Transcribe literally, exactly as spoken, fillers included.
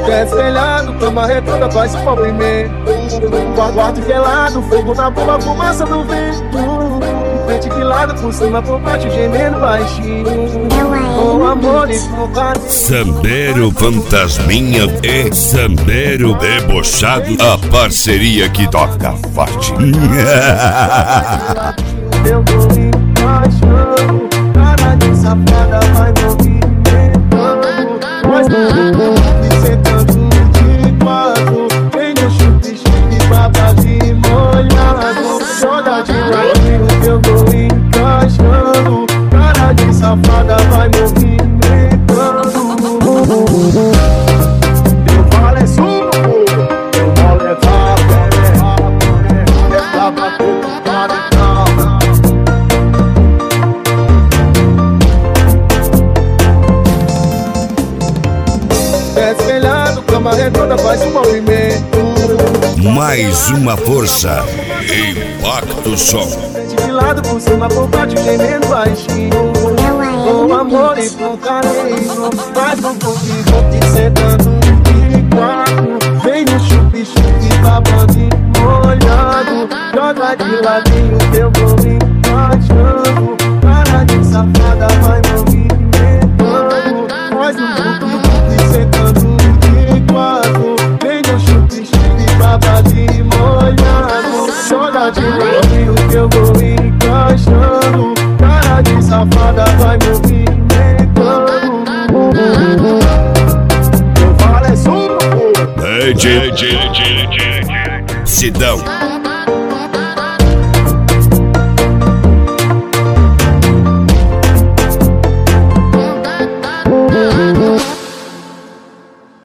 Pé espelhado, cama redonda, faz o movimento. Quarto gelado, fogo na bomba, fumaça do vento. Frente que lado, por cima, por baixo, gemendo baixinho. Com amor e com carinho. Sambero Fantasminha e Sambero Debochado, a parceria que toca forte. Eu tô me achando, cara de safada vai movimentando. Mas não me sentando de quatro. Vem no chute, chute, baba de molhado. Joga de ladinho que eu tô encaixando. Cara de safada vai movimentando. Eu falo é suco, eu falo é vapo, é pra bater com cara e calma. Pé espelhado, cama redonda, faz um movimento. Mais uma força, Impacto Som. De lado, por cima, por baixo, gemendo baixinho. Com amor e com carinho. Faz um pouquinho, vou te sentando de quatro. Vem no chupi, chupi, babando e molhado. Joga de ladinho que eu vou me encaixando. Cara de safada vai movimentando. Faz um pouquinho, vou te sentando de quatro. Vem no chupi, chupi, babando e molhado. Joga de ladinho que eu vou me encaixando. Cara de safada vai movimentando. Eu falo é suco. Sidão.